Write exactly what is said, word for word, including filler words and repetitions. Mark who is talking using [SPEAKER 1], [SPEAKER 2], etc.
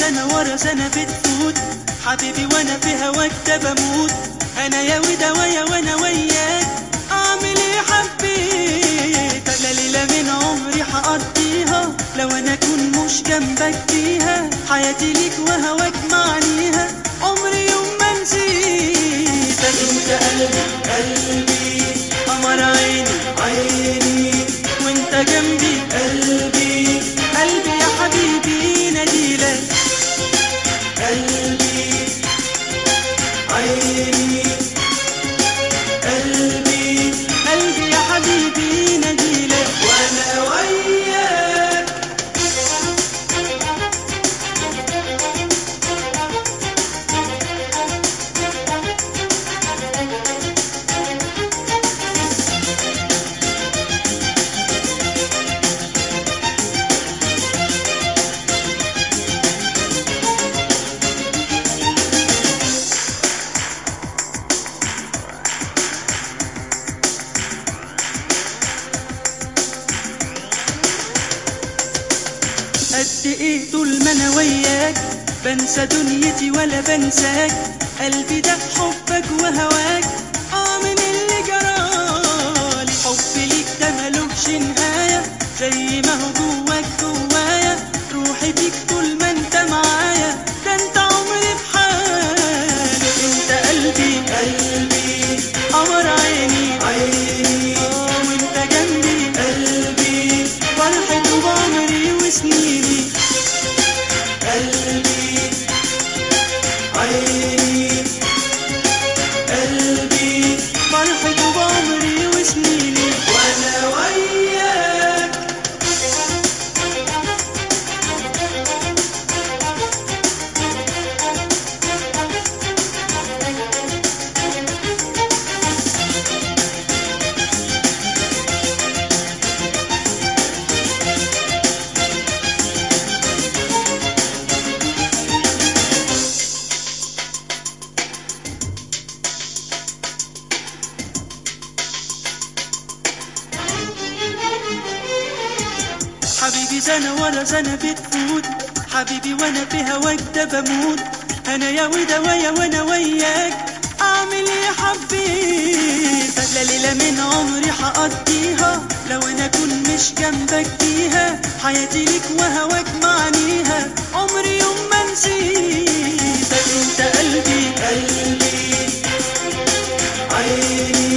[SPEAKER 1] سنة ورا سنة بتفوت، حبيبي وانا في هواك ده بموت. انا يا ودوايا وانا وياك، اعمل ايه حبيتك. لا ليلة من عمري حقضيها لو انا اكون مش جنبك فيها. حياتي ليك وهواك معنيها، عمري يوم ما نسيتك. انت قلبي قلبي، قمر عيني عيني، وانت جنبي قلبي قلبي يا حبيبي ناديلك. قلبي عيني قلبي قلبي يا حبيبي ناديلك وانا وياك. قد ايه طول ما انا وياك بنسى دنيتي ولا بنساك. قلبي ده حبك وهواك، اه من اللي جرالي. حبي ليك ده ملوش نهاية، زي ما هو جواك جوايا. روحي فيك طول ما انت معايا، ده انت عمري بحالي. انت قلبي قلبي، قمر عيني عيني، اه وانت جنبي قلبي، فرحة بعمري وسنيني. قلبي عيني قلبي، فرحة بعمري وسنيني وانا وياك. حبيبي سنة ورا سنة بتفوت، حبيبي وانا في هواك ده بموت. انا يا ودوايا وانا وياك، اعمل ايه حبيتك. لا ليلة من عمري حقضيها لو انا اكون مش جنبك فيها. حياتي ليك وهواك معنيها، عمري يوم ما نسيتك. انت قلبي قلبي عيني